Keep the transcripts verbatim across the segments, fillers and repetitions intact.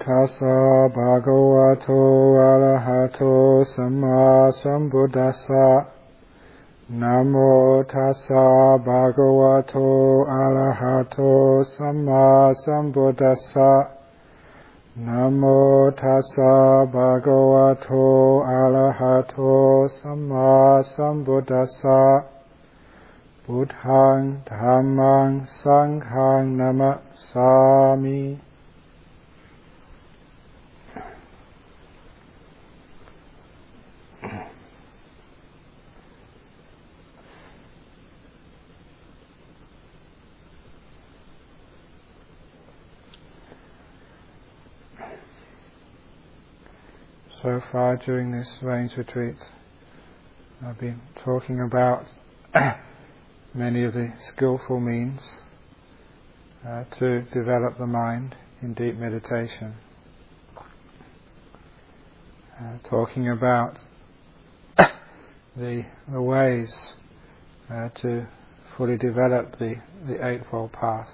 tassa bhagavato arahato samma sambuddhassa. Namo tassa bhagavato arahato samma sambuddhassa. Namo tassa bhagavato arahato samma sambuddhassa. Buddhaṃ Dhammāṃ Saṅghāṃ Namasāmi. So far during this rains retreat, I've been talking about many of the skillful means uh, to develop the mind in deep meditation. Uh, talking about the, the ways uh, to fully develop the, the Eightfold Path.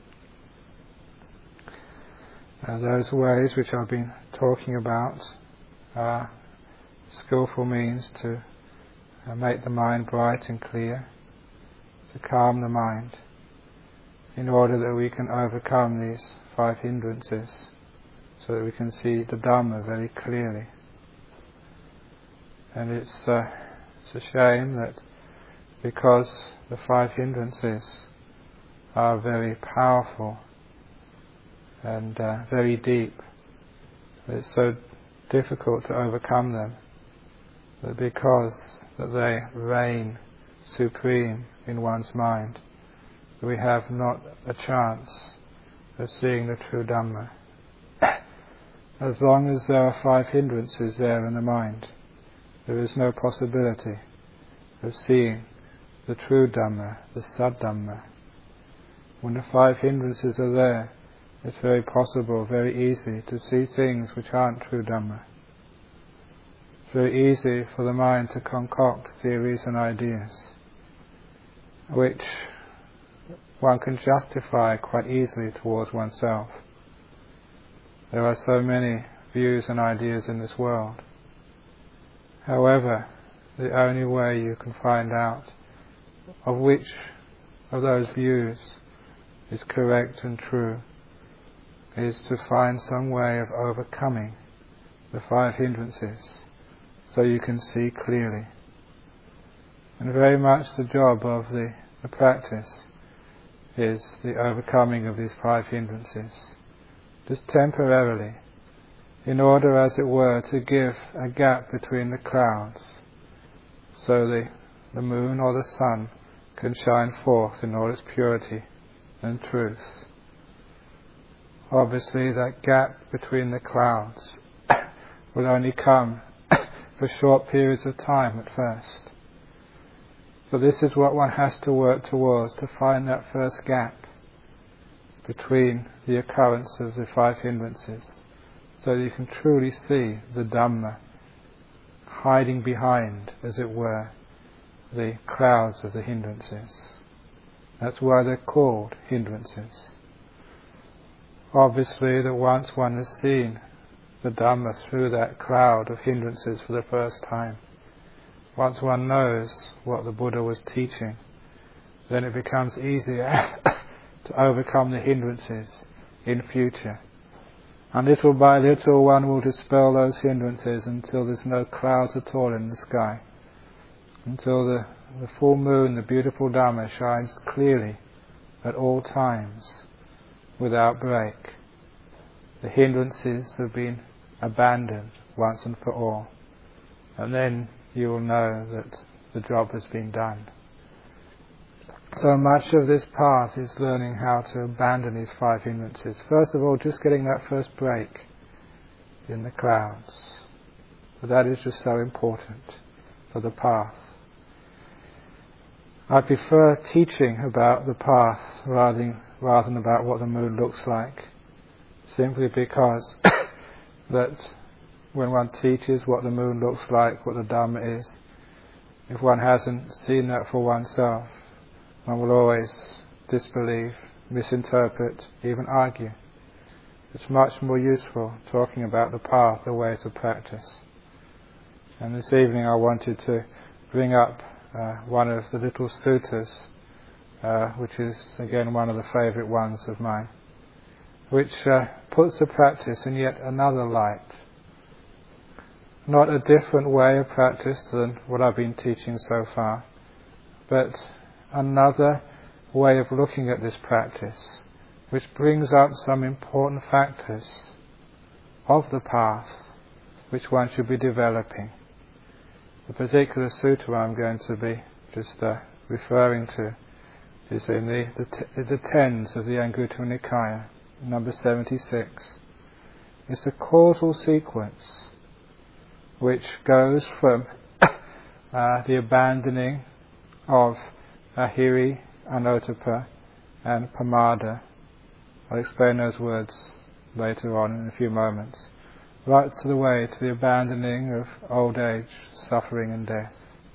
Uh, those ways which I've been talking about are skillful means to uh, make the mind bright and clear, to calm the mind, in order that we can overcome these five hindrances, so that we can see the Dhamma very clearly. And it's, uh, it's a shame that because the five hindrances are very powerful and uh, very deep, it's so difficult to overcome them, that because that they reign supreme in one's mind, we have not a chance of seeing the true Dhamma. As long as there are five hindrances there in the mind, there is no possibility of seeing the true Dhamma, the Saddhamma. When the five hindrances are there, it's very possible, very easy to see things which aren't true Dhamma. It's very easy for the mind to concoct theories and ideas which one can justify quite easily towards oneself. There are so many views and ideas in this world. However, the only way you can find out of which of those views is correct and true is to find some way of overcoming the five hindrances so you can see clearly. And very much the job of the, the practice is the overcoming of these five hindrances, just temporarily, in order, as it were, to give a gap between the clouds, so the, the moon or the sun can shine forth in all its purity and truth. Obviously, that gap between the clouds will only come for short periods of time at first. But this is what one has to work towards, to find that first gap between the occurrence of the five hindrances, so that you can truly see the Dhamma hiding behind, as it were, the clouds of the hindrances. That's why they're called hindrances. Obviously, that once one has seen the Dhamma through that cloud of hindrances for the first time, once one knows what the Buddha was teaching, then it becomes easier to overcome the hindrances in future. And little by little one will dispel those hindrances until there's no clouds at all in the sky, until the, the full moon, the beautiful Dhamma, shines clearly at all times, without break. The hindrances have been abandoned once and for all, and then you will know that the job has been done. So much of this path is learning how to abandon these five hindrances. First of all, just getting that first break in the clouds. But that is just so important for the path. I prefer teaching about the path rather than, rather than about what the moon looks like, simply because that when one teaches what the moon looks like, what the Dhamma is, if one hasn't seen that for oneself, one will always disbelieve, misinterpret, even argue. it's much more useful talking about the path, the ways of practice. And this evening I wanted to bring up uh, one of the little suttas, uh, which is again one of the favourite ones of mine, which uh, puts the practice in yet another light. Not a different way of practice than what I've been teaching so far, but another way of looking at this practice, which brings up some important factors of the path which one should be developing. The particular sutta I'm going to be just uh, referring to is in the, the, t- the tens of the Anguttara Nikaya, number seventy-six. It's a causal sequence which goes from uh, the abandoning of ahiri, anotapa and pamada. I'll explain those words later on in a few moments. Right to the way to the abandoning of old age, suffering and death.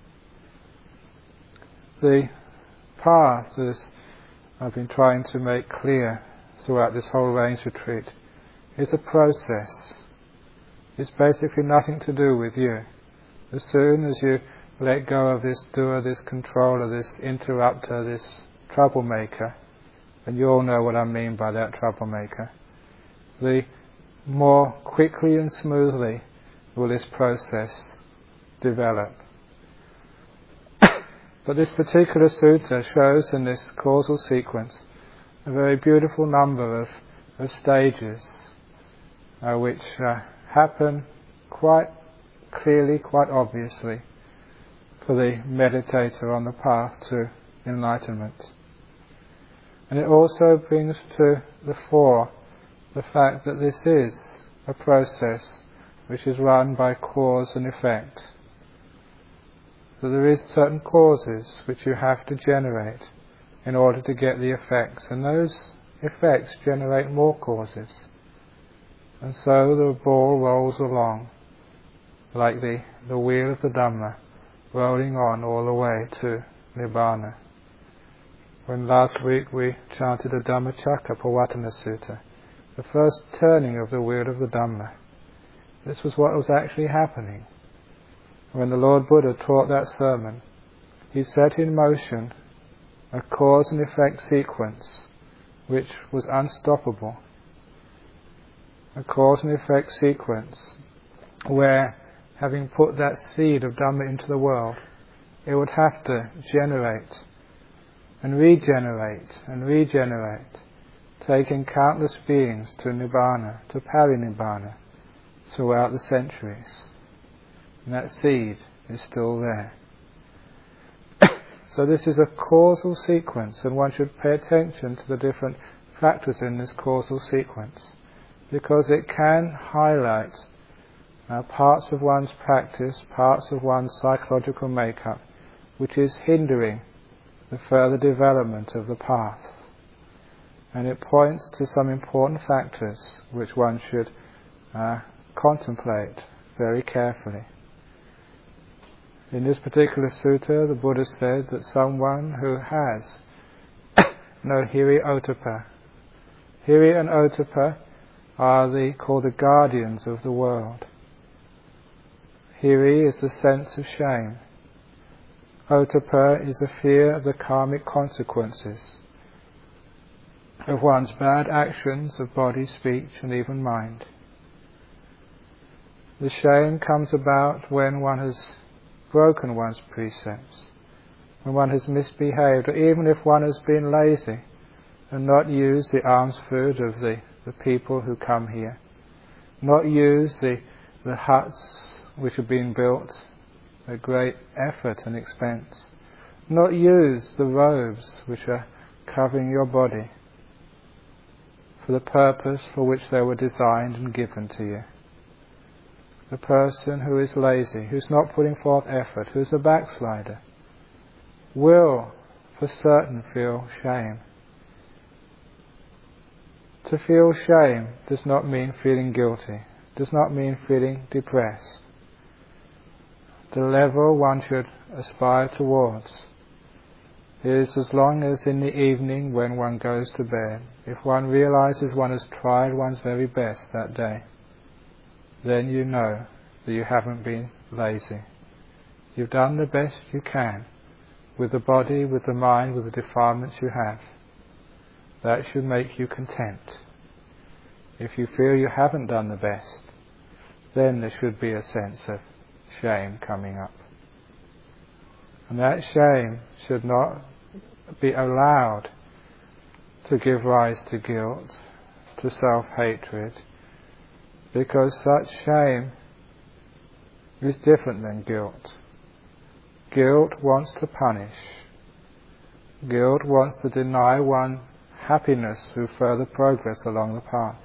The path, as I've been trying to make clear throughout this whole range retreat, is a process. It's basically nothing to do with you. As soon as you let go of this doer, this controller, this interrupter, this troublemaker, and you all know what I mean by that troublemaker, the more quickly and smoothly will this process develop. But this particular sutta shows in this causal sequence a very beautiful number of, of stages uh, which uh, happen quite clearly, quite obviously for the meditator on the path to enlightenment. And it also brings to the fore the fact that this is a process which is run by cause and effect. That there is certain causes which you have to generate in order to get the effects, and those effects generate more causes. And so the ball rolls along like the, the wheel of the Dhamma, rolling on all the way to Nibbana. When last week we chanted the Dhammacakka Pavattana Sutta, the first turning of the wheel of the Dhamma, this was what was actually happening. When the Lord Buddha taught that sermon, he set in motion a cause and effect sequence which was unstoppable. A cause and effect sequence where, having put that seed of Dhamma into the world, it would have to generate and regenerate and regenerate, taking countless beings to Nibbana, to Parinibbana, throughout the centuries. And that seed is still there. So this is a causal sequence, and one should pay attention to the different factors in this causal sequence, because it can highlight uh, parts of one's practice, parts of one's psychological makeup, which is hindering the further development of the path. And it points to some important factors which one should uh, contemplate very carefully. In this particular sutta, the Buddha said that someone who has no hiri ottappa, hiri and ottappa are the, called the guardians of the world. Hiri is the sense of shame. Ottappa is the fear of the karmic consequences of one's bad actions of body, speech and even mind. The shame comes about when one has broken one's precepts, when one has misbehaved, or even if one has been lazy and not used the alms food of the, the people who come here, not used the, the huts which have been built at great effort and expense, not used the robes which are covering your body for the purpose for which they were designed and given to you. The person who is lazy, who's not putting forth effort, who's a backslider, will for certain feel shame. To feel shame does not mean feeling guilty, does not mean feeling depressed. The level one should aspire towards is as long as in the evening when one goes to bed, if one realizes one has tried one's very best that day, then you know that you haven't been lazy. You've done the best you can with the body, with the mind, with the defilements you have. That should make you content. If you feel you haven't done the best, then there should be a sense of shame coming up. And that shame should not be allowed to give rise to guilt, to self-hatred, because such shame is different than guilt. Guilt wants to punish. Guilt wants to deny one happiness through further progress along the path.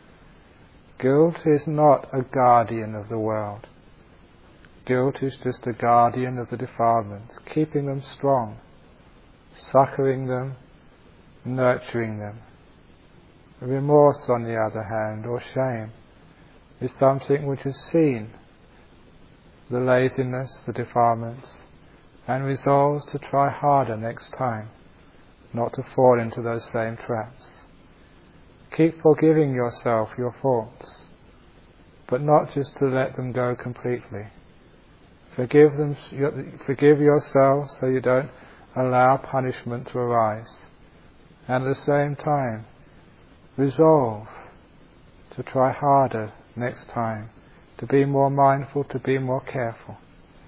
Guilt is not a guardian of the world. Guilt is just a guardian of the defilements, keeping them strong, succouring them, nurturing them. Remorse, on the other hand, or shame, is something which has seen the laziness, the defilements, and resolves to try harder next time, not to fall into those same traps. Keep forgiving yourself your faults, but not just to let them go completely. Forgive them, forgive yourself so you don't allow punishment to arise, and at the same time resolve to try harder next time, to be more mindful, to be more careful.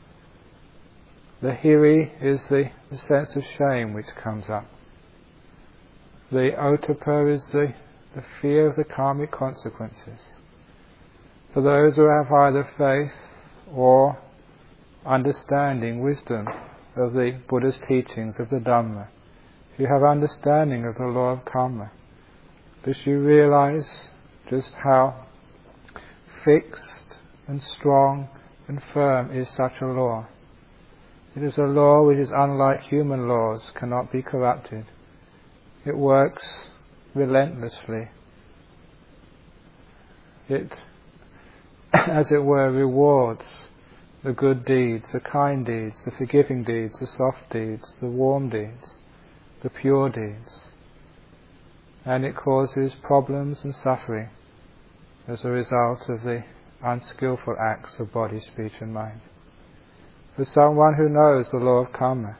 The hiri is the, the sense of shame which comes up. The ottappa is the, the fear of the karmic consequences. For those who have either faith or understanding, wisdom of the Buddha's teachings, of the Dhamma, if you have understanding of the law of karma, because you realize just how fixed and strong and firm is such a law. It is a law which is unlike human laws, cannot be corrupted. It works relentlessly. It, as it were, rewards the good deeds, the kind deeds, the forgiving deeds, the soft deeds, the warm deeds, the pure deeds. And it causes problems and suffering as a result of the unskillful acts of body, speech and mind. For someone who knows the law of karma,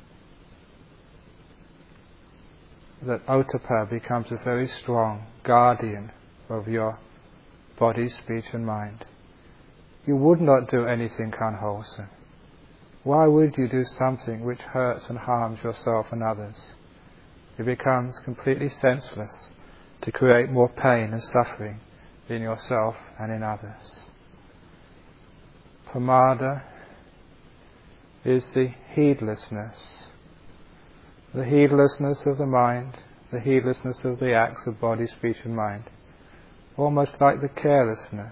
that ottappa becomes a very strong guardian of your body, speech and mind. You would not do anything unwholesome. Why would you do something which hurts and harms yourself and others? It becomes completely senseless to create more pain and suffering in yourself and in others. Pamada is the heedlessness, the heedlessness of the mind, the heedlessness of the acts of body, speech and mind, almost like the carelessness.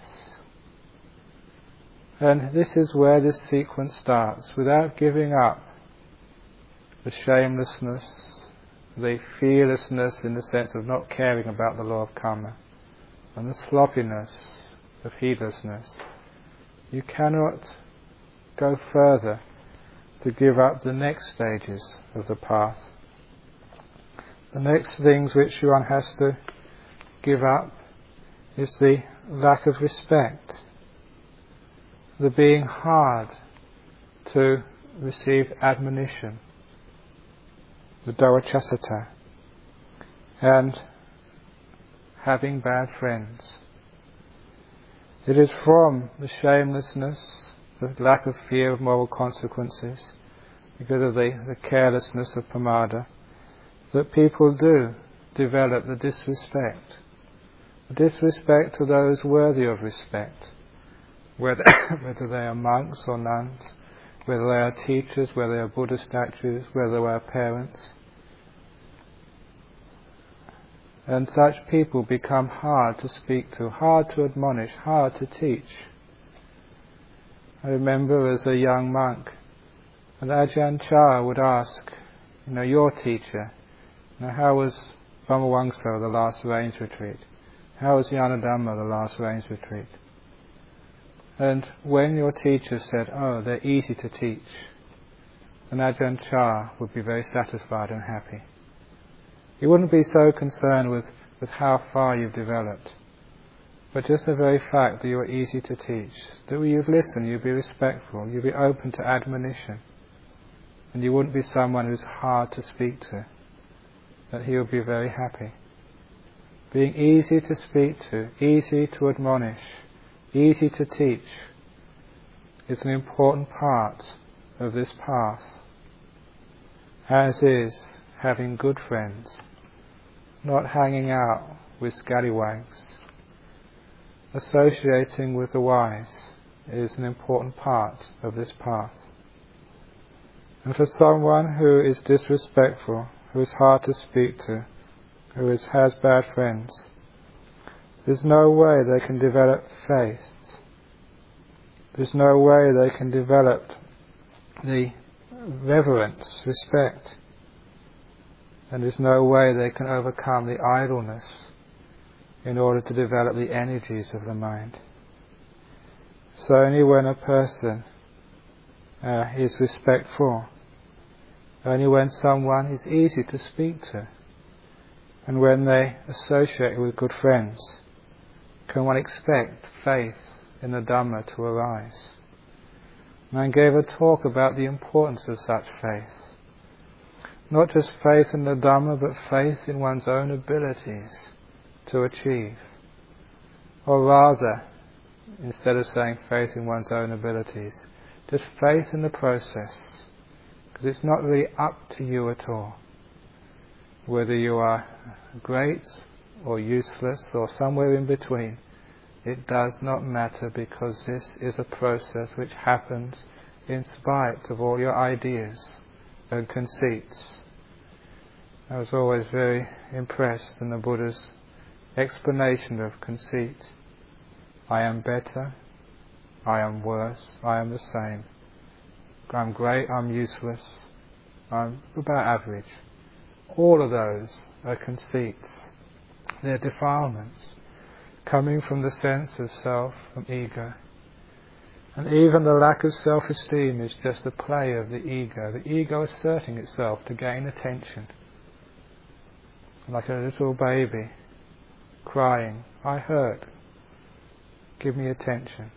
And this is where this sequence starts, without giving up the shamelessness, the fearlessness in the sense of not caring about the law of karma, and the sloppiness of heedlessness. You cannot go further to give up the next stages of the path. The next things which one has to give up is the lack of respect, the being hard to receive admonition, the dowacasata, and having bad friends. It is from the shamelessness, the lack of fear of moral consequences, because of the, the carelessness of pamada, that people do develop the disrespect. The disrespect to those worthy of respect, whether, whether they are monks or nuns, whether they are teachers, whether they are Buddha statues, whether they are parents. And such people become hard to speak to, hard to admonish, hard to teach. I remember as a young monk, and Ajahn Chah would ask, you know, your teacher, you know, how was Brahmawangsa, the last range retreat? How was Yanadhamma, the last range retreat? And when your teacher said, oh, they're easy to teach, then Ajahn Chah would be very satisfied and happy. He wouldn't be so concerned with, with how far you've developed, but just the very fact that you are easy to teach, that when you've listened, you'll be respectful, you'll be open to admonition, and you wouldn't be someone who's hard to speak to, that he would be very happy. Being easy to speak to, easy to admonish, easy to teach is an important part of this path, as is having good friends, not hanging out with scallywags. Associating with the wise is an important part of this path. And for someone who is disrespectful, who is hard to speak to, who is, has bad friends, there's no way they can develop faith. There's no way they can develop the reverence, respect, and there's no way they can overcome the idleness in order to develop the energies of the mind. So only when a person uh, is respectful, only when someone is easy to speak to, and when they associate with good friends, can one expect faith in the Dhamma to arise. And I gave a talk about the importance of such faith. Not just faith in the Dhamma, but faith in one's own abilities to achieve. Or rather, instead of saying faith in one's own abilities, just faith in the process. Because it's not really up to you at all. Whether you are great or useless or somewhere in between, it does not matter, because this is a process which happens in spite of all your ideas and conceits. I was always very impressed in the Buddha's explanation of conceit. I am better, I am worse, I am the same. I'm great, I'm useless, I'm about average. All of those are conceits. They're defilements coming from the sense of self, from ego. And even the lack of self-esteem is just a play of the ego. The ego asserting itself to gain attention. Like a little baby crying, I hurt, give me attention.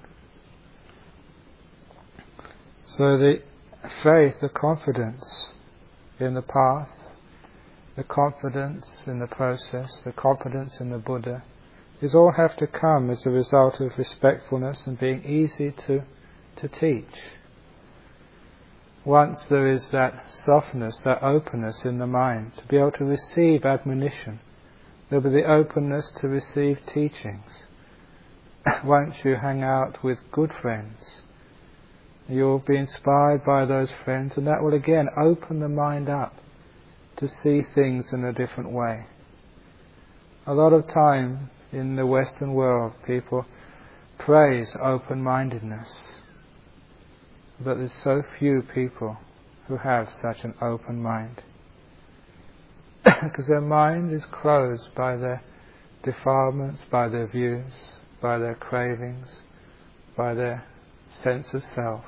So the faith, the confidence in the path, the confidence in the process, the confidence in the Buddha, these all have to come as a result of respectfulness and being easy to, to teach. Once there is that softness, that openness in the mind to be able to receive admonition, there will be the openness to receive teachings. Once you hang out with good friends, you'll be inspired by those friends, and that will again open the mind up to see things in a different way. A lot of time in the Western world, people praise open-mindedness, but there's so few people who have such an open mind. Because their mind is closed by their defilements, by their views, by their cravings, by their sense of self.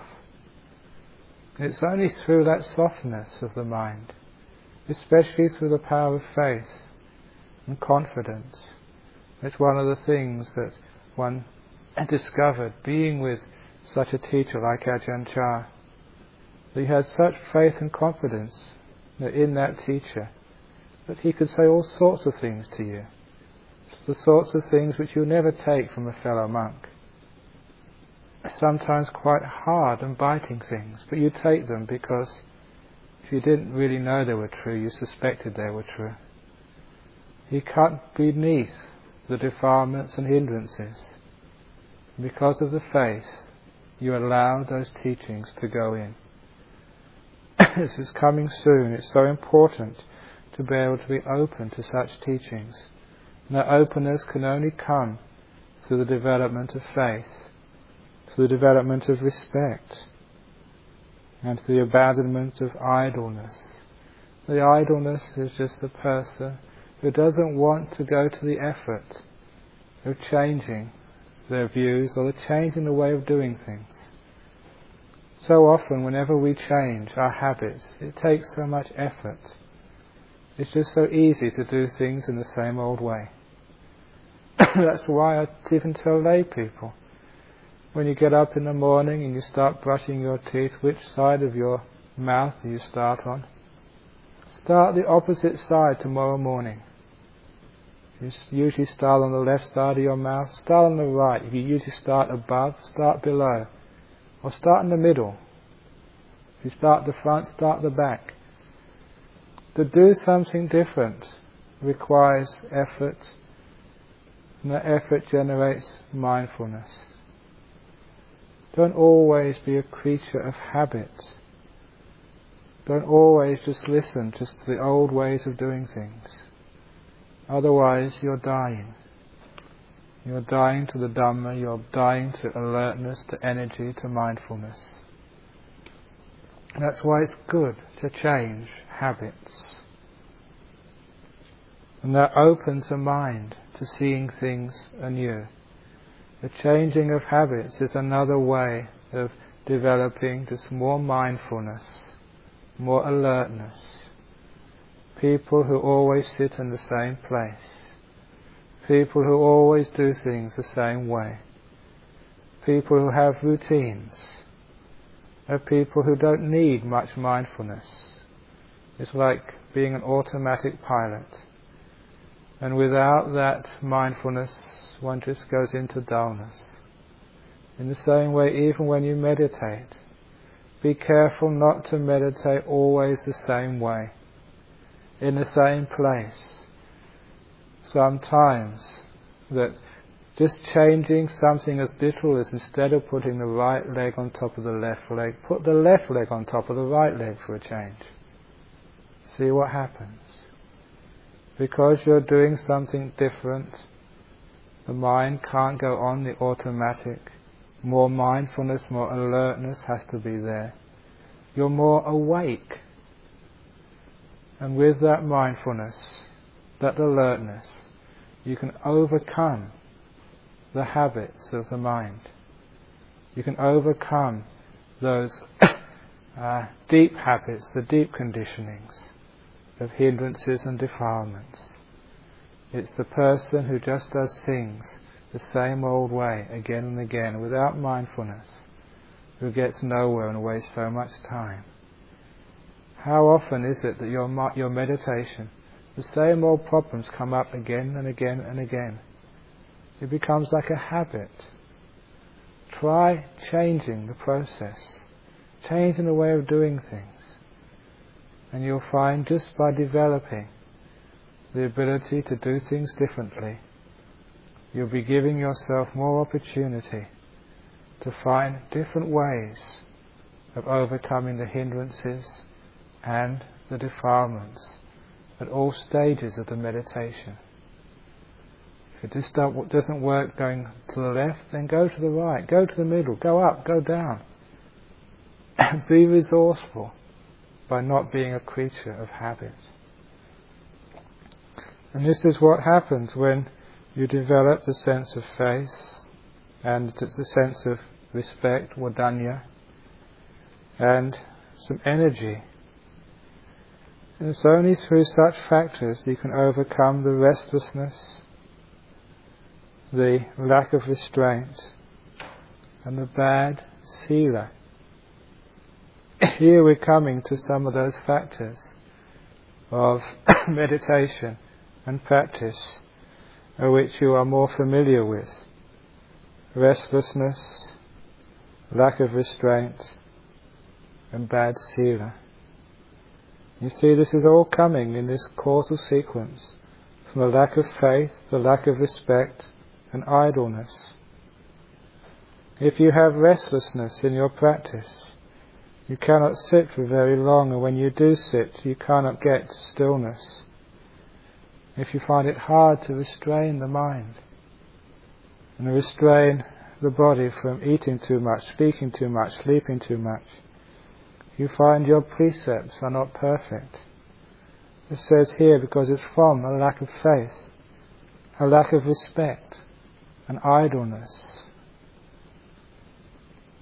It's only through that softness of the mind, especially through the power of faith and confidence. It's one of the things that one discovered being with such a teacher like Ajahn Chah. He had such faith and confidence in that teacher that he could say all sorts of things to you. The sorts of things which you'll never take from a fellow monk. Sometimes quite hard and biting things, but you take them because if you didn't really know they were true, you suspected they were true. He cut beneath the defilements and hindrances. Because of the faith, you allow those teachings to go in. This is coming soon. It's so important to be able to be open to such teachings. And that openness can only come through the development of faith, through the development of respect, and through the abandonment of idleness. The idleness is just the person who doesn't want to go to the effort of changing their views or the changing the way of doing things. So often, whenever we change our habits, it takes so much effort. It's just so easy to do things in the same old way. That's why I even tell lay people, when you get up in the morning and you start brushing your teeth, which side of your mouth do you start on? Start the opposite side tomorrow morning. You usually start on the left side of your mouth, start on the right. If you usually start above, start below. Or start in the middle. If you start the front, start the back. To do something different requires effort, and that effort generates mindfulness. Don't always be a creature of habit. Don't always just listen just to the old ways of doing things. Otherwise you're dying. You're dying to the Dhamma, you're dying to alertness, to energy, to mindfulness. That's why it's good to change habits. And that opens the mind to seeing things anew. The changing of habits is another way of developing just more mindfulness, more alertness. People who always sit in the same place. People who always do things the same way. People who have routines. Are people who don't need much mindfulness. It's like being an automatic pilot. And without that mindfulness, one just goes into dullness. In the same way, even when you meditate, be careful not to meditate always the same way, in the same place. Sometimes that just changing something as little as, instead of putting the right leg on top of the left leg, put the left leg on top of the right leg for a change. See what happens. Because you're doing something different, the mind can't go on the automatic. More mindfulness, more alertness has to be there. You're more awake. And with that mindfulness, that alertness, you can overcome the habits of the mind. You can overcome those uh, deep habits, the deep conditionings of hindrances and defilements. It's the person who just does things the same old way again and again without mindfulness who gets nowhere and wastes so much time. How often is it that your your meditation, the same old problems come up again and again and again? It becomes like a habit. Try changing the process, changing the way of doing things, and you'll find just by developing the ability to do things differently, you'll be giving yourself more opportunity to find different ways of overcoming the hindrances and the defilements at all stages of the meditation. If it just doesn't work going to the left, then go to the right, go to the middle, go up, go down. Be resourceful by not being a creature of habit. And this is what happens when you develop the sense of faith and the sense of respect, vadanya, and some energy. And it's only through such factors you can overcome the restlessness, the lack of restraint, and the bad sila. Here we're coming to some of those factors of meditation and practice which you are more familiar with. Restlessness, lack of restraint, and bad sila. You see, this is all coming in this causal sequence from the lack of faith, the lack of respect, and idleness. If you have restlessness in your practice, you cannot sit for very long, and when you do sit, you cannot get stillness. If you find it hard to restrain the mind, and restrain the body from eating too much, speaking too much, sleeping too much, you find your precepts are not perfect. It says here, because it's from a lack of faith, a lack of respect, and idleness.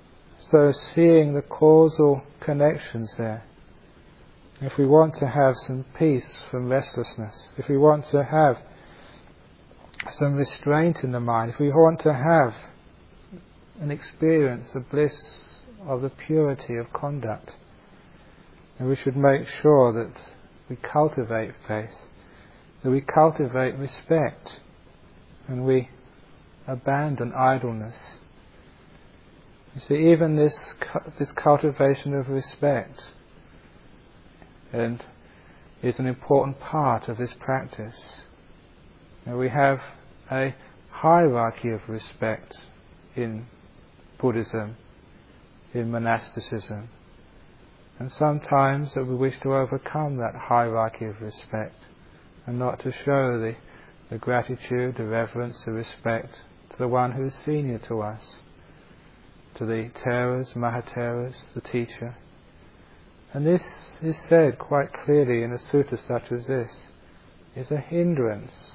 So seeing the causal connections there. If we want to have some peace from restlessness, if we want to have some restraint in the mind, if we want to have an experience of bliss, of the purity of conduct, then we should make sure that we cultivate faith, that we cultivate respect, and we abandon idleness. You see, even this this cultivation of respect and is an important part of this practice. Now, we have a hierarchy of respect in Buddhism, in monasticism, and sometimes that we wish to overcome that hierarchy of respect and not to show the, the gratitude, the reverence, the respect to the one who is senior to us, to the Theras, Mahatheras, the teacher. And this is said quite clearly in a sutta such as this, is a hindrance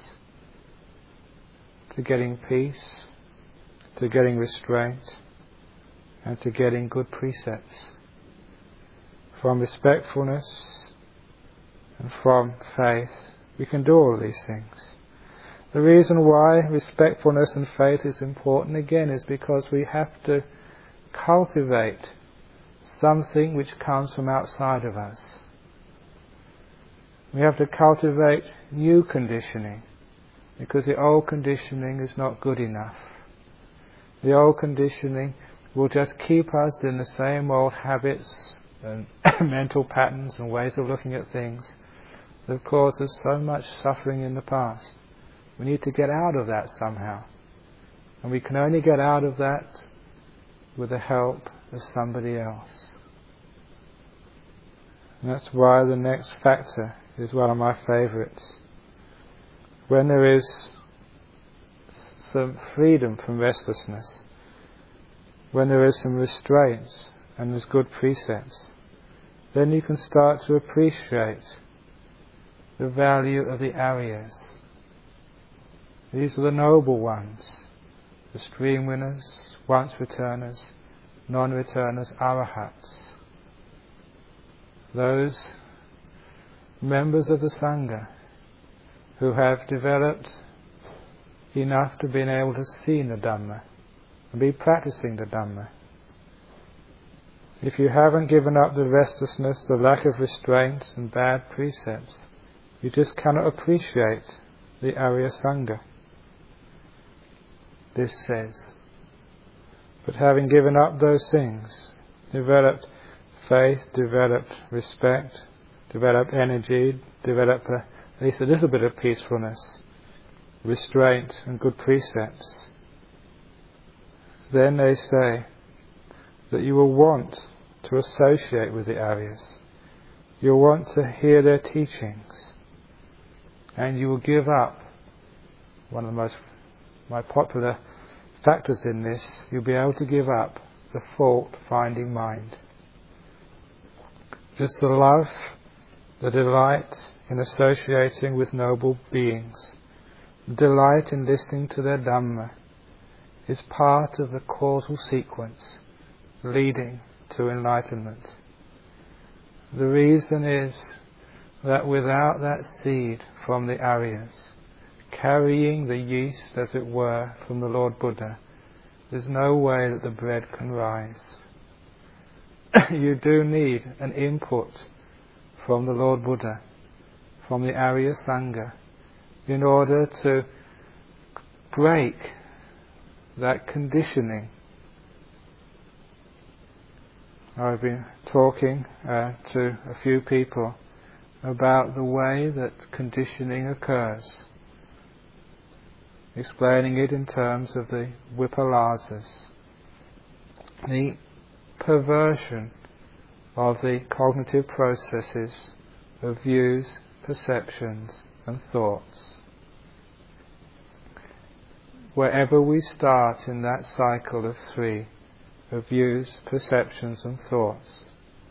to getting peace, to getting restraint, and to getting good precepts. From respectfulness and from faith, we can do all these things. The reason why respectfulness and faith is important again is because we have to cultivate something which comes from outside of us. We have to cultivate new conditioning, because the old conditioning is not good enough. The old conditioning will just keep us in the same old habits and mental patterns and ways of looking at things that have caused us so much suffering in the past. We need to get out of that somehow. And we can only get out of that with the help of somebody else. And that's why the next factor is one of my favourites. When there is some freedom from restlessness, when there is some restraint and there's good precepts, then you can start to appreciate the value of the Aryas. These are the noble ones, the stream winners, once returners, non-returners, arahats. Those members of the Sangha who have developed enough to be able to see the Dhamma and be practicing the Dhamma. If you haven't given up the restlessness, the lack of restraint and bad precepts, you just cannot appreciate the Arya Sangha. This says. But having given up those things, developed faith, developed respect, developed energy, developed a, at least a little bit of peacefulness, restraint and good precepts, then they say that you will want to associate with the Aryas. You'll want to hear their teachings, and you will give up one of the most my popular factors in this, you'll be able to give up the fault-finding mind. Just the love, the delight in associating with noble beings, the delight in listening to their Dhamma is part of the causal sequence leading to enlightenment. The reason is that without that seed from the Aryas, carrying the yeast, as it were, from the Lord Buddha, there's no way that the bread can rise. You do need an input from the Lord Buddha, from the Arya Sangha, in order to break that conditioning. I've been talking uh, to a few people about the way that conditioning occurs, explaining it in terms of the vipalasas, the perversion of the cognitive processes of views, perceptions and thoughts. Wherever we start in that cycle of three, of views, perceptions and thoughts,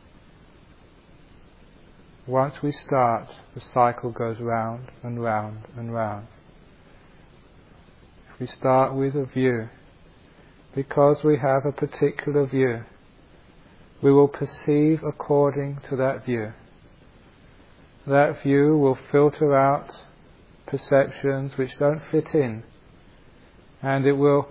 once we start, the cycle goes round and round and round. We start with a view, because we have a particular view, we will perceive according to that view. That view will filter out perceptions which don't fit in, and it will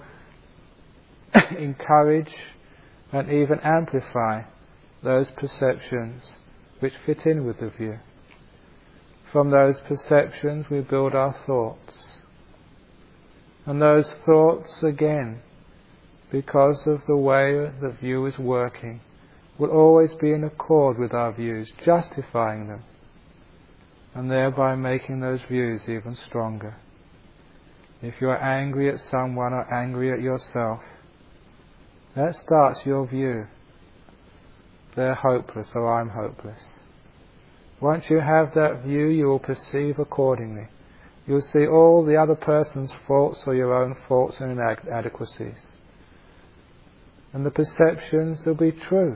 encourage and even amplify those perceptions which fit in with the view. From those perceptions we build our thoughts. And those thoughts, again, because of the way the view is working, will always be in accord with our views, justifying them, and thereby making those views even stronger. If you are angry at someone or angry at yourself, that starts your view. They're hopeless, or I'm hopeless. Once you have that view, you will perceive accordingly. You'll see all the other person's faults or your own faults and inadequacies. And the perceptions will be true.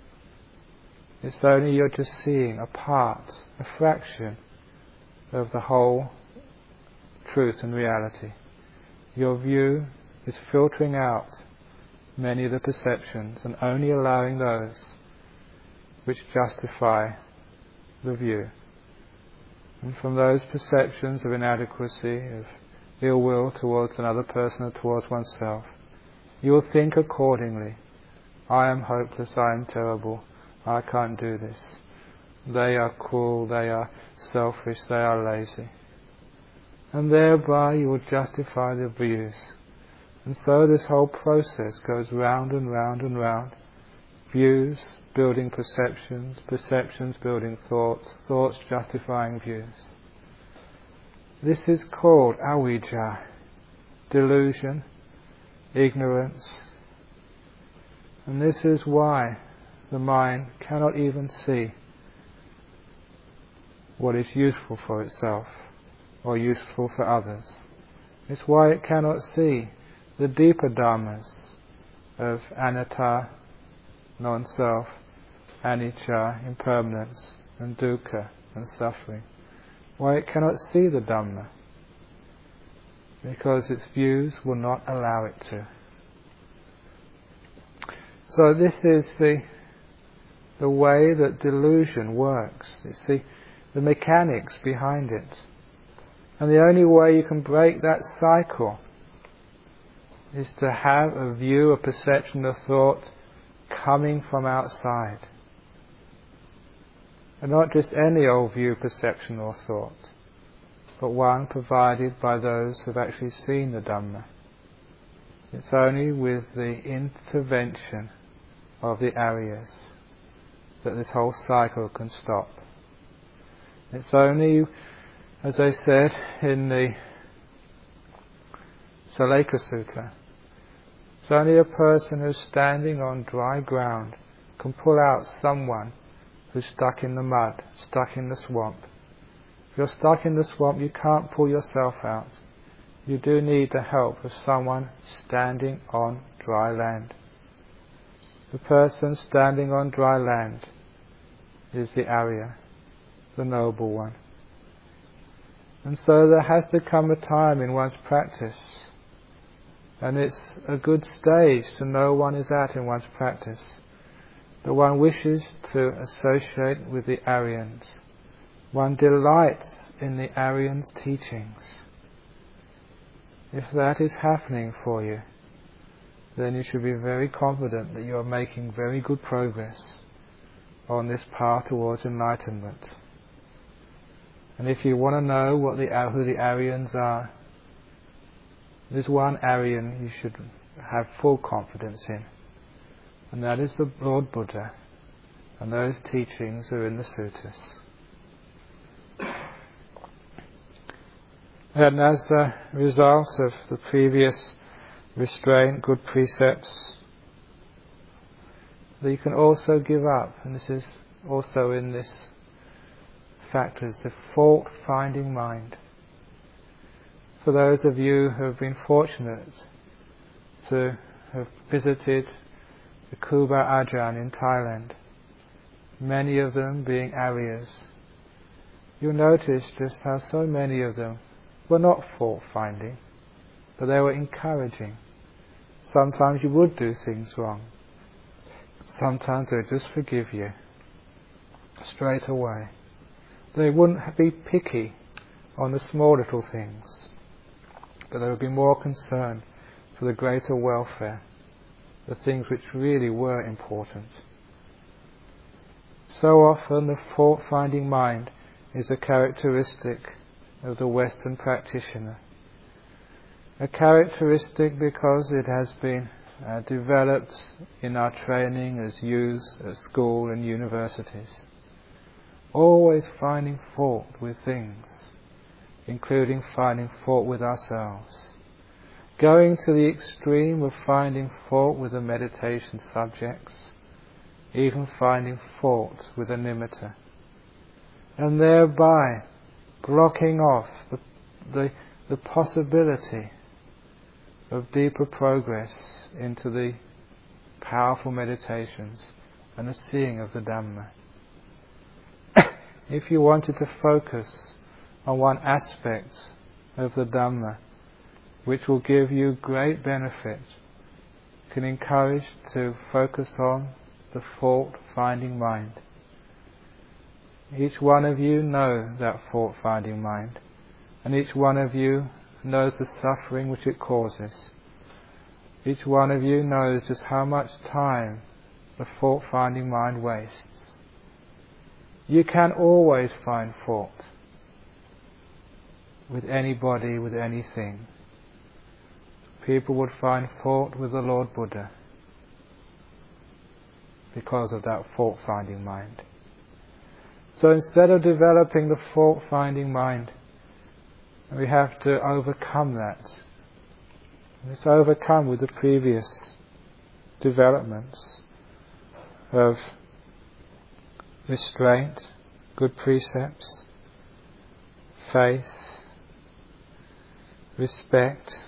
It's only you're just seeing a part, a fraction of the whole truth and reality. Your view is filtering out many of the perceptions and only allowing those which justify the view. And from those perceptions of inadequacy, of ill will towards another person or towards oneself, you will think accordingly. I am hopeless, I am terrible, I can't do this. They are cruel, they are selfish, they are lazy. And thereby you will justify the views. And so this whole process goes round and round and round. Views building perceptions, perceptions building thoughts, thoughts justifying views. This is called avijja, delusion, ignorance. And this is why the mind cannot even see what is useful for itself or useful for others. It's why it cannot see the deeper dharmas of anatta, non-self, anicca, impermanence, and dukkha, and suffering. Why it cannot see the Dhamma? Because its views will not allow it to. So this is the the way that delusion works. It's the, the mechanics behind it. And the only way you can break that cycle is to have a view, a perception, a thought coming from outside. And not just any old view, perception or thought, but one provided by those who have actually seen the Dhamma. It's only with the intervention of the Aryas that this whole cycle can stop. It's only, as I said in the Saleka Sutta, it's only a person who's standing on dry ground can pull out someone who's stuck in the mud, stuck in the swamp. If you're stuck in the swamp, you can't pull yourself out. You do need the help of someone standing on dry land. The person standing on dry land is the Arya, the noble one. And so there has to come a time in one's practice, and it's a good stage to know one is at in one's practice, that one wishes to associate with the Aryans. One delights in the Aryans' teachings. If that is happening for you, then you should be very confident that you are making very good progress on this path towards enlightenment. And if you want to know what the, who the Aryans are, there's one Aryan you should have full confidence in, and that is the Lord Buddha, and those teachings are in the suttas. And as a result of the previous restraint, good precepts, that you can also give up, and this is also in this factors, the fault-finding mind. For those of you who have been fortunate to have visited the Kuba Ajahn in Thailand, many of them being Aryas, you'll notice just how so many of them were not fault-finding, but they were encouraging. Sometimes you would do things wrong. sometimes they'll just forgive you straight away. They wouldn't be picky on the small little things, but they would be more concerned for the greater welfare, the things which really were important. So often the fault-finding mind is a characteristic of the Western practitioner. A characteristic because it has been uh, developed in our training as youths at school and universities. Always finding fault with things, including finding fault with ourselves. Going to the extreme of finding fault with the meditation subjects, even finding fault with the nimitta, and thereby blocking off the, the, the possibility of deeper progress into the powerful meditations and the seeing of the Dhamma. If you wanted to focus on one aspect of the Dhamma which will give you great benefit, can encourage to focus on the fault-finding mind. Each one of you know that fault-finding mind, and each one of you knows the suffering which it causes. Each one of you knows just how much time the fault-finding mind wastes. You can always find fault with anybody, with anything. People would find fault with the Lord Buddha because of that fault-finding mind. So instead of developing the fault-finding mind, we have to overcome that. And it's overcome with the previous developments of restraint, good precepts, faith, respect.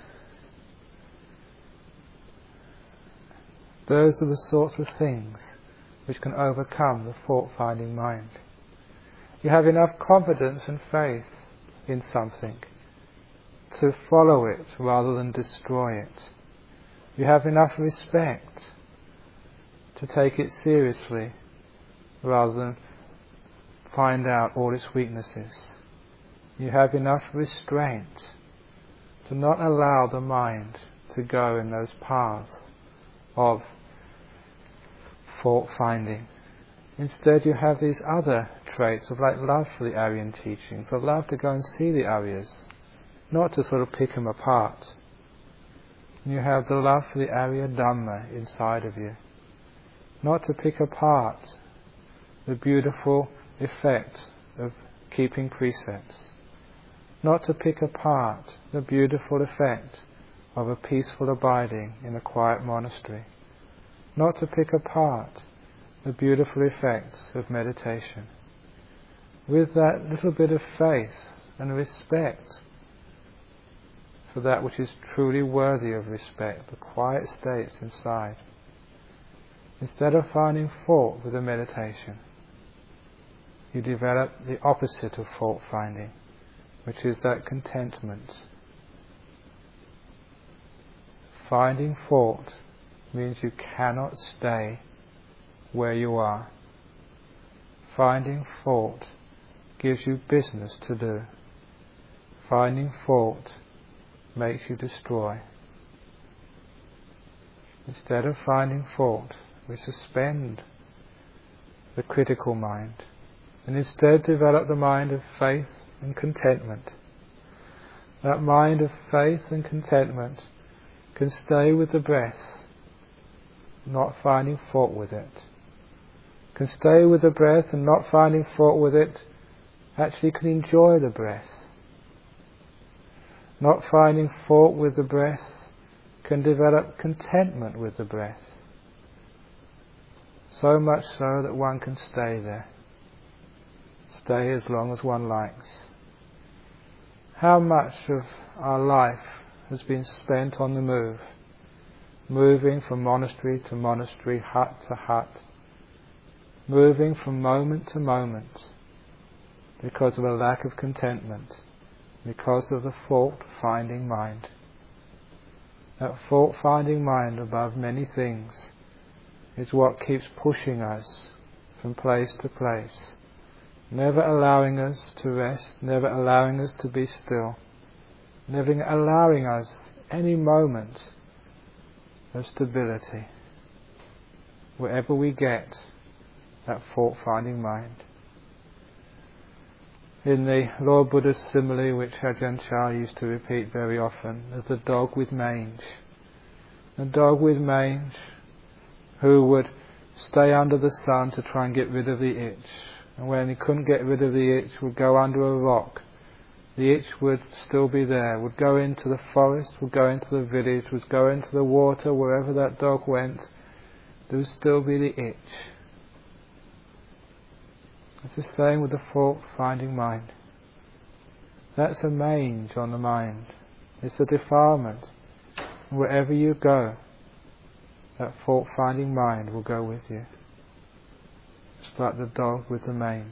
Those are the sorts of things which can overcome the fault-finding mind. You have enough confidence and faith in something to follow it rather than destroy it. You have enough respect to take it seriously rather than find out all its weaknesses. You have enough restraint to not allow the mind to go in those paths of fault-finding. Instead you have these other traits of like love for the Aryan teachings, of love to go and see the Aryas, not to sort of pick them apart. You have the love for the Arya Dhamma inside of you, not to pick apart the beautiful effect of keeping precepts, not to pick apart the beautiful effect of a peaceful abiding in a quiet monastery, not to pick apart the beautiful effects of meditation. With that little bit of faith and respect for that which is truly worthy of respect, the quiet states inside, instead of finding fault with the meditation, you develop the opposite of fault-finding, which is that contentment. Finding fault means you cannot stay where you are. Finding fault gives you business to do. Finding fault makes you destroy. Instead of finding fault, we suspend the critical mind and instead develop the mind of faith and contentment. That mind of faith and contentment can stay with the breath, not finding fault with it. Can stay with the breath and not finding fault with it, actually can enjoy the breath. Not finding fault with the breath can develop contentment with the breath. So much so that one can stay there. Stay as long as one likes. How much of our life has been spent on the move, moving from monastery to monastery, hut to hut, moving from moment to moment because of a lack of contentment, because of the fault-finding mind. That fault-finding mind, above many things, is what keeps pushing us from place to place, never allowing us to rest, never allowing us to be still, never allowing us any moment of stability wherever we get that fault-finding mind. In the Lord Buddha's simile, which Ajahn Chah used to repeat very often, of the dog with mange. The dog with mange who would stay under the sun to try and get rid of the itch. And when he couldn't get rid of the itch, would go under a rock. The itch would still be there, would go into the forest, would go into the village, would go into the water, wherever that dog went, there would still be the itch. It's the same with the fault-finding mind. That's a mange on the mind. It's a defilement. Wherever you go, that fault-finding mind will go with you. It's like the dog with the mange.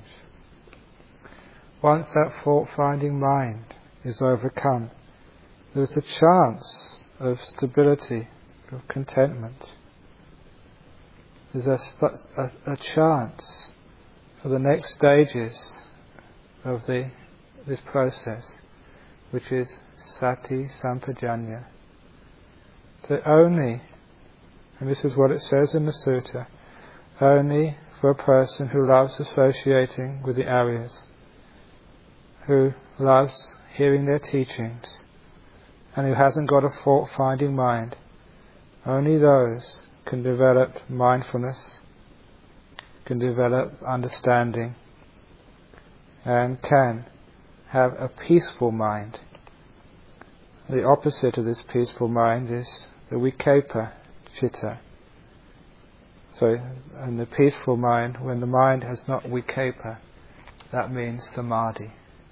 Once that fault-finding mind is overcome, there's a chance of stability, of contentment. There's a, a, a chance for the next stages of the this process, which is sati sampajanya. So only, and this is what it says in the sutta, only for a person who loves associating with the Aryas, who loves hearing their teachings, and who hasn't got a fault-finding mind, only those can develop mindfulness, can develop understanding, and can have a peaceful mind. The opposite of this peaceful mind is the vikepa citta. So, and the peaceful mind, when the mind has not vikepa, that means samadhi.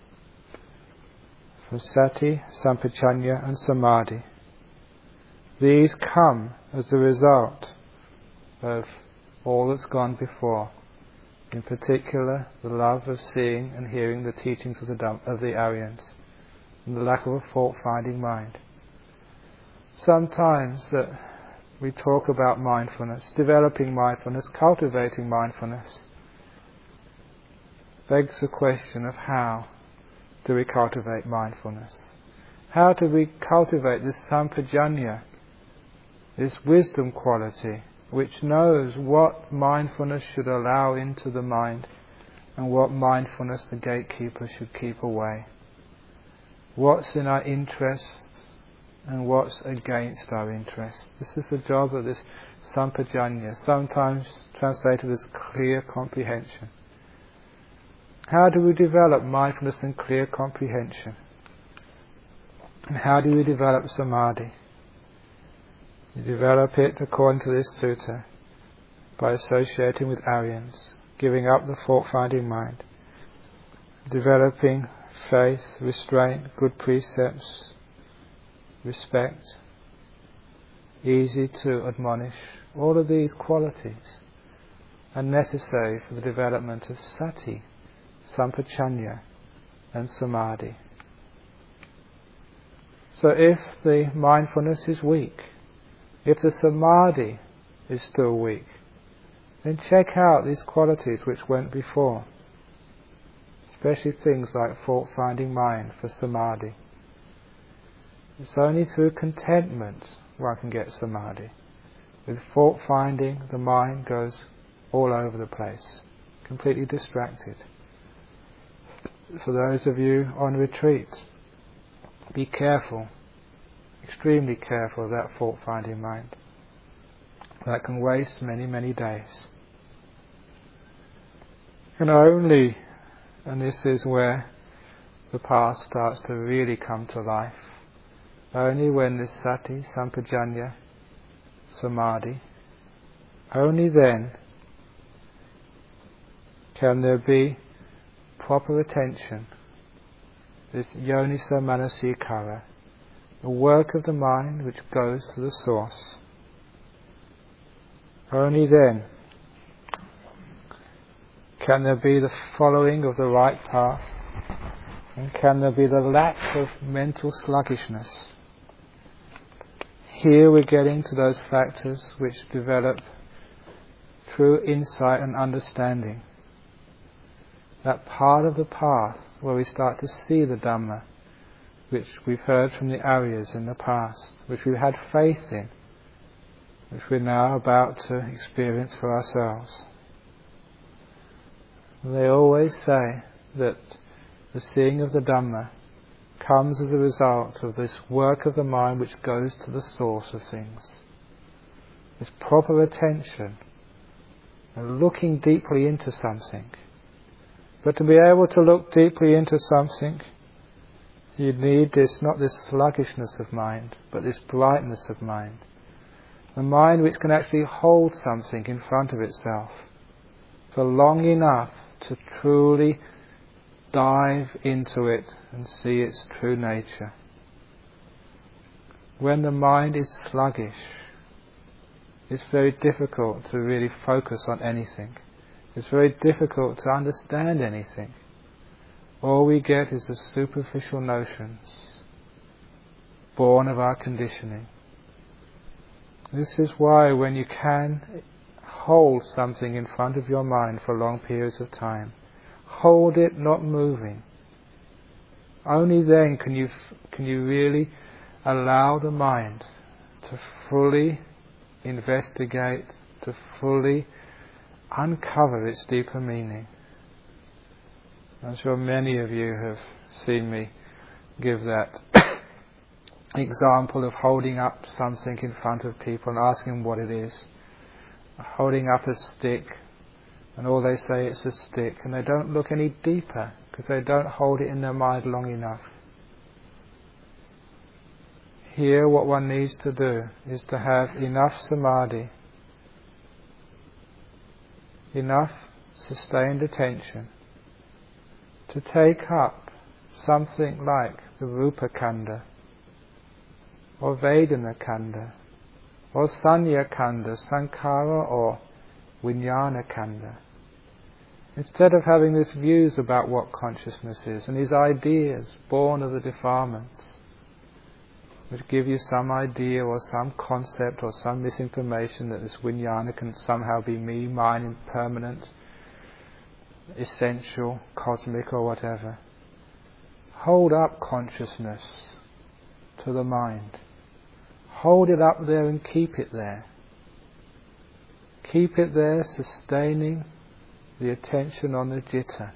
For sati, sampajanya and samadhi, these come as a result of all that's gone before. In particular, the love of seeing and hearing the teachings of the Dham- of the Aryans, and the lack of a fault-finding mind. Sometimes that we talk about mindfulness, developing mindfulness, cultivating mindfulness, begs the question of how do we cultivate mindfulness? How do we cultivate this sampajanya, this wisdom quality, which knows what mindfulness should allow into the mind and what mindfulness the gatekeeper should keep away? What's in our interest and what's against our interest? This is the job of this sampajanya, sometimes translated as clear comprehension. How do we develop mindfulness and clear comprehension? And how do we develop samadhi? You develop it, according to this sutta, by associating with Aryans, giving up the fault-finding mind, developing faith, restraint, good precepts, respect, easy to admonish. All of these qualities are necessary for the development of sati, sampajanya and samadhi. So if the mindfulness is weak, if the samadhi is still weak, then check out these qualities which went before, especially things like fault-finding mind for samadhi. It's only through contentment one can get samadhi. With fault-finding, the mind goes all over the place, completely distracted. For those of you on retreat, be careful, extremely careful of that fault-finding mind. That can waste many, many days. And only, and this is where the path starts to really come to life, only when this sati, sampajanya, samadhi, only then can there be proper attention, this yonisa manasikara, the work of the mind which goes to the source. Only then can there be the following of the right path, and can there be the lack of mental sluggishness. Here we're getting to those factors which develop true insight and understanding. That part of the path where we start to see the Dhamma, which we've heard from the Aryas in the past, which we've had faith in, which we're now about to experience for ourselves. They always say that the seeing of the Dhamma comes as a result of this work of the mind which goes to the source of things. This proper attention and looking deeply into something. But to be able to look deeply into something, you need this, not this sluggishness of mind, but this brightness of mind. A mind which can actually hold something in front of itself for long enough to truly dive into it and see its true nature. When the mind is sluggish, it's very difficult to really focus on anything. It's very difficult to understand anything. All we get is the superficial notions born of our conditioning. This is why when you can hold something in front of your mind for long periods of time, hold it not moving. Only then can you can you really allow the mind to fully investigate, to fully uncover its deeper meaning. I'm sure many of you have seen me give that example of holding up something in front of people and asking what it is. Holding up a stick, and all they say it's a stick, and they don't look any deeper because they don't hold it in their mind long enough. Here what one needs to do is to have enough samadhi, enough sustained attention to take up something like the Rupa Khandha, or Vedana Khandha, or Sanya Khandha, Sankhara or Vijnana Khandha. Instead of having these views about what consciousness is, and these ideas born of the defilements, which give you some idea or some concept or some misinformation that this Vijnana can somehow be me, mine, impermanent, essential, cosmic or whatever. Hold up consciousness to the mind. Hold it up there and keep it there. Keep it there, sustaining the attention on the citta,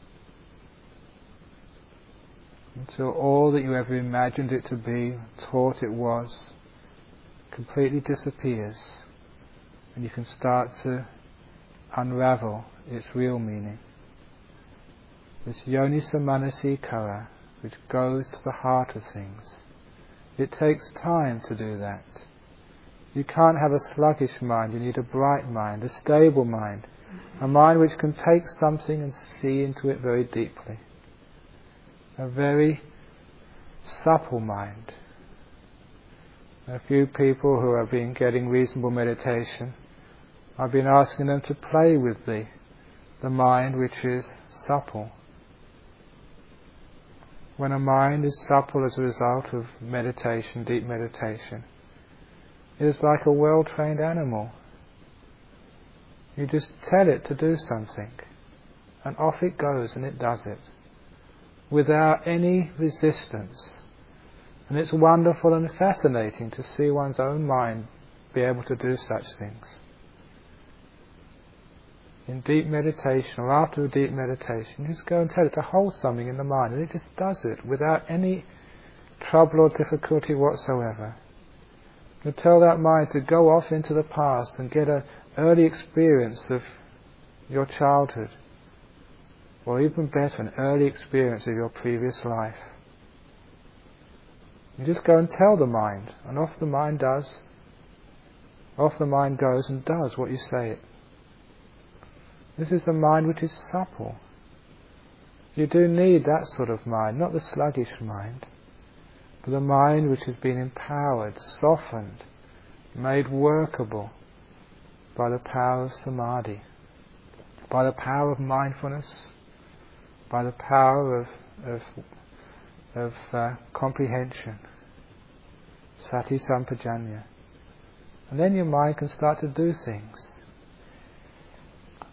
until all that you ever imagined it to be, thought it was, completely disappears, and you can start to unravel its real meaning. This Yonisamanasikara, which goes to the heart of things. It takes time to do that. You can't have a sluggish mind, you need a bright mind, a stable mind, a mind which can take something and see into it very deeply. A very supple mind. A few people who have been getting reasonable meditation, I've been asking them to play with the, the mind which is supple. When a mind is supple as a result of meditation, deep meditation, it is like a well-trained animal. You just tell it to do something, and off it goes and it does it, without any resistance. And it's wonderful and fascinating to see one's own mind be able to do such things. In deep meditation, or after a deep meditation, you just go and tell it to hold something in the mind, and it just does it without any trouble or difficulty whatsoever. You tell that mind to go off into the past and get an early experience of your childhood, or even better, an early experience of your previous life. You just go and tell the mind, and off the mind does, off the mind goes and does what you say it. This is a mind which is supple. You do need that sort of mind, not the sluggish mind, but the mind which has been empowered, softened, made workable by the power of samadhi, by the power of mindfulness, by the power of of, of uh, comprehension, sati sampajanya. And then your mind can start to do things.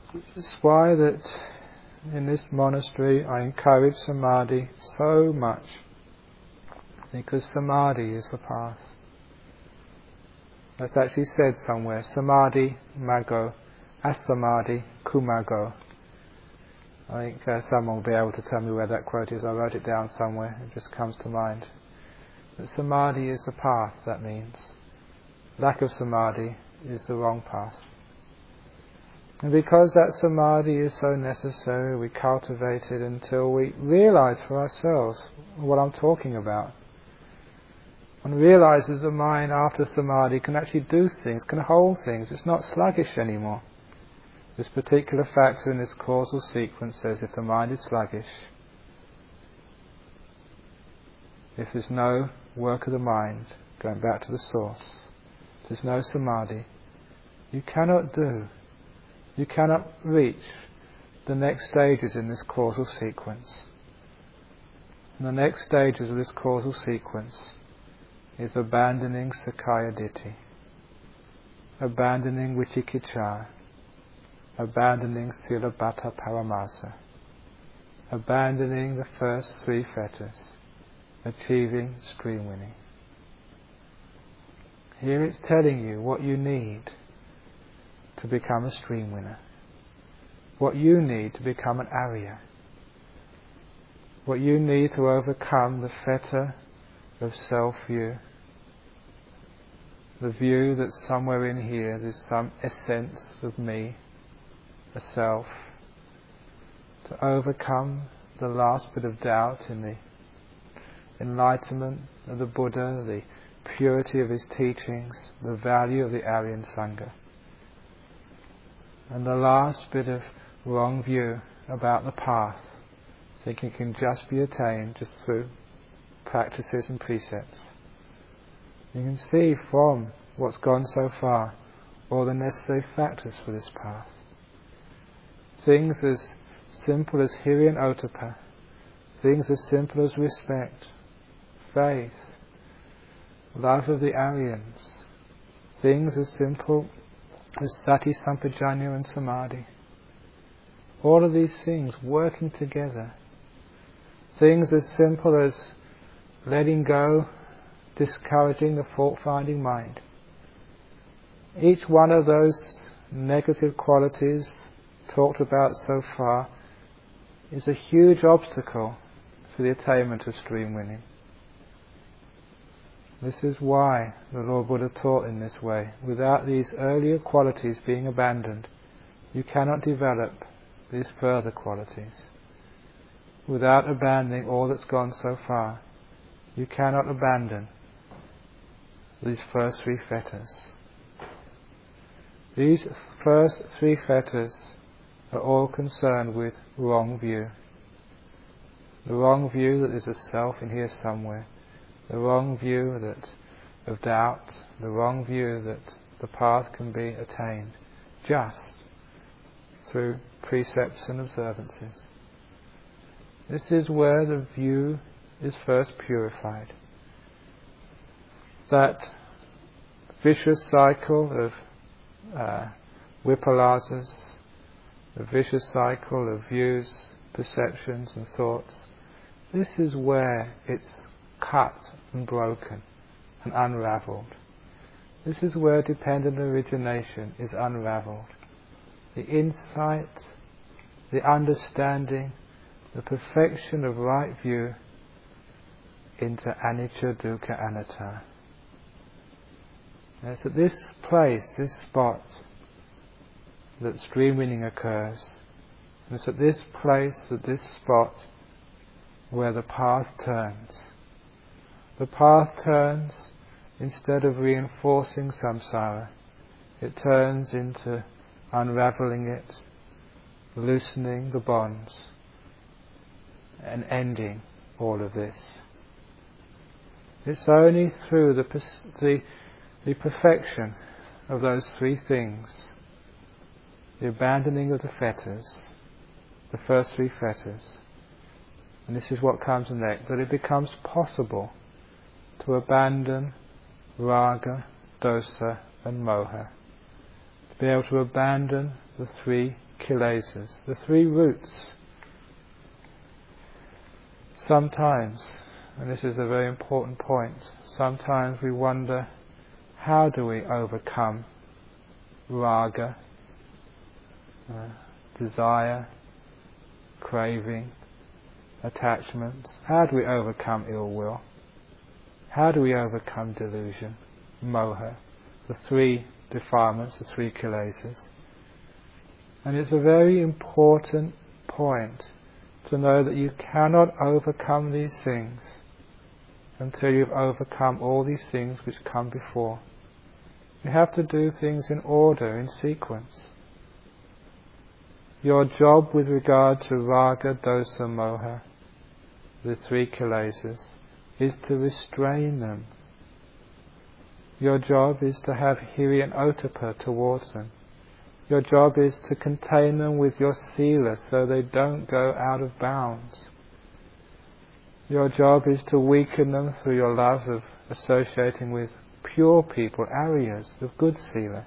This is why that in this monastery I encourage samadhi so much, because samadhi is the path. That's actually said somewhere, samadhi mago, asamadhi kumago. I think uh, someone will be able to tell me where that quote is. I wrote it down somewhere, it just comes to mind. But samadhi is the path, that means. Lack of samadhi is the wrong path. And because that samadhi is so necessary, we cultivate it until we realize for ourselves what I'm talking about. One realizes the mind after samadhi can actually do things, can hold things. It's not sluggish anymore. This particular factor in this causal sequence says if the mind is sluggish, if there's no work of the mind, going back to the source, there's no samadhi, you cannot do, you cannot reach the next stages in this causal sequence. And the next stages of this causal sequence is abandoning Sakkaya Ditthi, abandoning Vicikicca, abandoning Silabbata Paramasa, abandoning the first three fetters, achieving stream winning. Here it's telling you what you need to become a stream winner, what you need to become an Arya, what you need to overcome the fetter of self-view, the view that somewhere in here there's some essence of me, a self, to overcome the last bit of doubt in the enlightenment of the Buddha, the purity of his teachings, the value of the Aryan Sangha, and the last bit of wrong view about the path, thinking it can just be attained just through practices and precepts. You can see from what's gone so far all the necessary factors for this path. Things as simple as Hiri and Ottappa, things as simple as respect, faith, love of the Aryans, things as simple as Sati, Sampajanya and Samadhi. All of these things working together. Things as simple as letting go, discouraging the fault-finding mind. Each one of those negative qualities talked about so far is a huge obstacle for the attainment of stream winning. This is why the Lord Buddha taught in this way. Without these earlier qualities being abandoned, you cannot develop these further qualities. Without abandoning all that's gone so far, you cannot abandon these first three fetters. These first three fetters are all concerned with wrong view. The wrong view that there's a self in here somewhere. The wrong view that of doubt. The wrong view that the path can be attained just through precepts and observances. This is where the view is first purified. That vicious cycle of uh, vipalasas, the vicious cycle of views, perceptions and thoughts, this is where it's cut and broken and unravelled. This is where dependent origination is unravelled. The insight, the understanding, the perfection of right view into anicca, dukkha, anatta. And it's at this place, this spot, that stream winning occurs. And it's at this place, at this spot, where the path turns. The path turns, instead of reinforcing samsara, it turns into unravelling it, loosening the bonds, and ending all of this. It's only through the, the, the perfection of those three things, the abandoning of the fetters, the first three fetters, and this is what comes next, that it becomes possible to abandon raga, dosa and moha, to be able to abandon the three kilesas, the three roots. Sometimes, and this is a very important point, sometimes we wonder, how do we overcome raga, uh, desire, craving, attachments? How do we overcome ill will? How do we overcome delusion, moha, the three defilements, the three kilesas? And it's a very important point to know that you cannot overcome these things until you've overcome all these things which come before. You have to do things in order, in sequence. Your job with regard to raga, dosa, moha, the three kilesas, is to restrain them. Your job is to have hiri and ottappa towards them. Your job is to contain them with your sila so they don't go out of bounds. Your job is to weaken them through your love of associating with pure people, aryas, of good sila,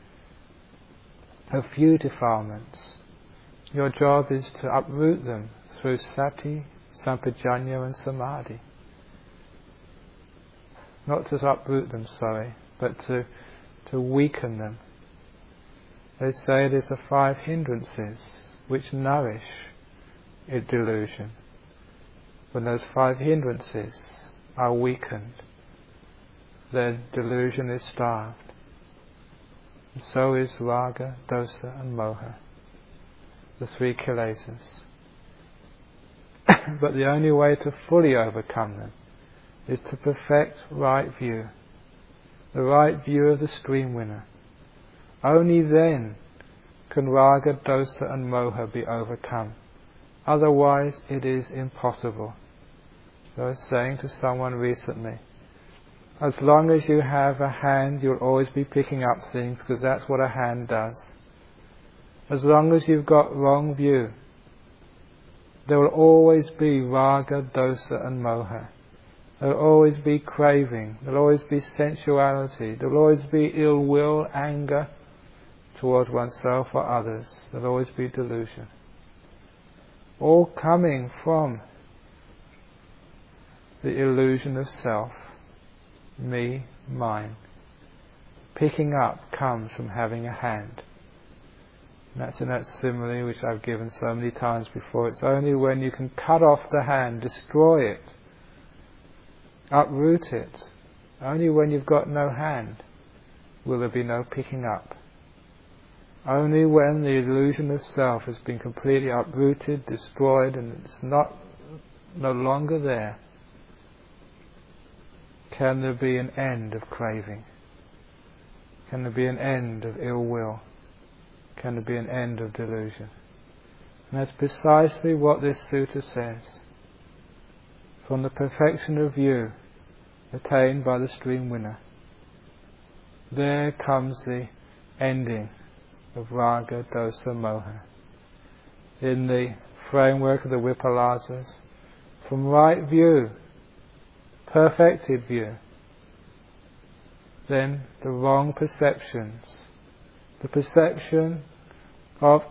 of few defilements. Your job is to uproot them through sati, sampajanya and samadhi. Not to uproot them, sorry, but to, to weaken them. They say there's the five hindrances which nourish a delusion. When those five hindrances are weakened, then delusion is starved. And so is raga, dosa and moha, the three kilesas. But the only way to fully overcome them is to perfect right view, the right view of the stream winner. Only then can raga, dosa and moha be overcome. Otherwise it is impossible. So I was saying to someone recently, as long as you have a hand, you'll always be picking up things, because that's what a hand does. As long as you've got wrong view, there will always be raga, dosa and moha. There will always be craving, there will always be sensuality, there will always be ill will, anger towards oneself or others. There will always be delusion. All coming from the illusion of self, me, mine. Picking up comes from having a hand. And that's in that simile which I've given so many times before. It's only when you can cut off the hand, destroy it, uproot it, only when you've got no hand will there be no picking up. Only when the illusion of self has been completely uprooted, destroyed, and it's not no longer there, can there be an end of craving? Can there be an end of ill will? Can there be an end of delusion? And that's precisely what this sutta says. From the perfection of view attained by the stream winner, there comes the ending of raga, dosa, moha. In the framework of the Vipalasas, from right view, perfected view, then the wrong perceptions, the perception of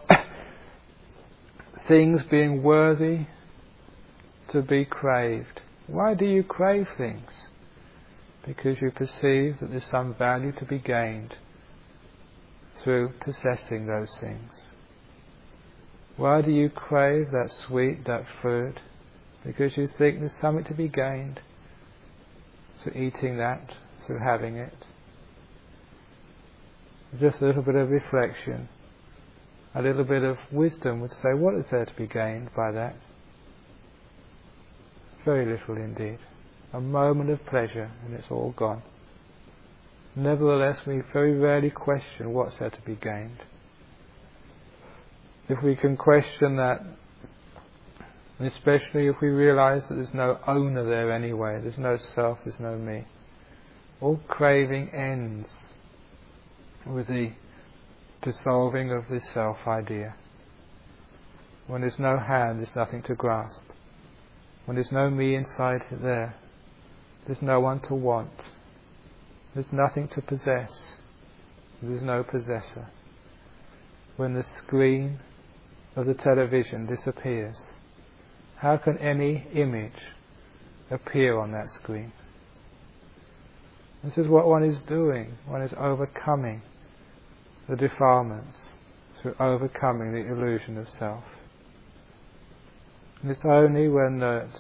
things being worthy to be craved. Why do you crave things? Because you perceive that there's some value to be gained through possessing those things. Why do you crave that sweet, that food? Because you think there's something to be gained through eating that, through having it. Just a little bit of reflection, a little bit of wisdom would say, what is there to be gained by that? Very little indeed. A moment of pleasure and it's all gone. Nevertheless, we very rarely question what's there to be gained. If we can question that, and especially if we realize that there's no owner there anyway, there's no self, there's no me, all craving ends with the dissolving of the self idea. When there's no hand, there's nothing to grasp. When there's no me inside there, there's no one to want. There's nothing to possess. There's no possessor. When the screen of the television disappears, how can any image appear on that screen? This is what one is doing. One is overcoming the defilements through overcoming the illusion of self. And it's only when the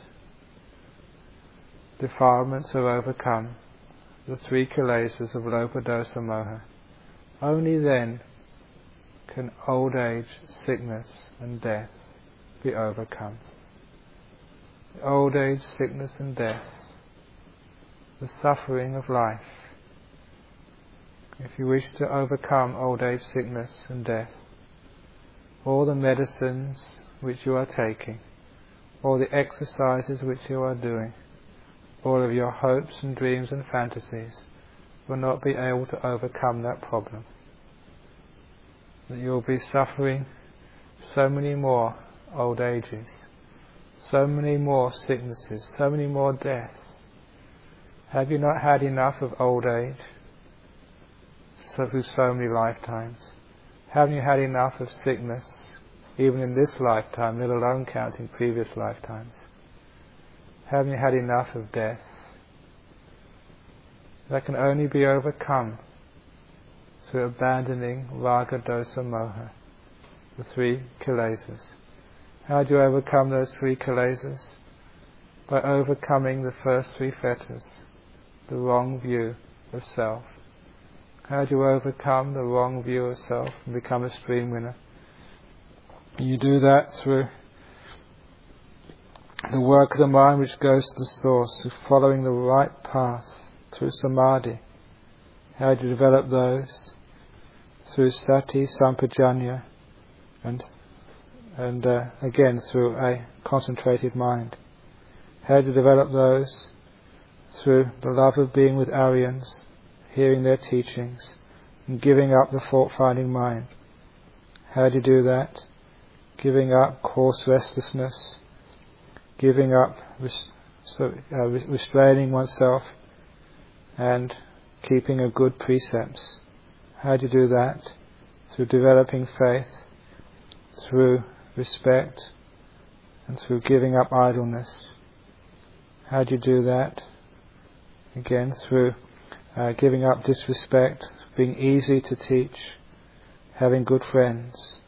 defilements are overcome, the three kilesas of lopa, dosa, moha, only then can old age, sickness and death be overcome. Old age, sickness and death, the suffering of life. If you wish to overcome old age, sickness and death, all the medicines which you are taking, all the exercises which you are doing, all of your hopes and dreams and fantasies will not be able to overcome that problem. That you will be suffering so many more old ages, so many more sicknesses, so many more deaths. Have you not had enough of old age so through so many lifetimes? Haven't you had enough of sickness, even in this lifetime, let alone counting previous lifetimes? Haven't you had enough of death? That can only be overcome through abandoning raga, dosa, moha, the three kilesas. How do you overcome those three kilesas? By overcoming the first three fetters, the wrong view of self. How do you overcome the wrong view of self and become a stream winner? You do that through the work of the mind which goes to the source, through following the right path, through samadhi. How do you develop those? Through sati, sampajanya, and and uh, again through a concentrated mind. How do you develop those? Through the love of being with Aryans, hearing their teachings, and giving up the fault-finding mind. How do you do that? Giving up coarse restlessness, giving up, res- so, uh, restraining oneself, and keeping a good precepts. How do you do that? Through developing faith, through respect, and through giving up idleness. How do you do that? Again, through uh, giving up disrespect, being easy to teach, having good friends,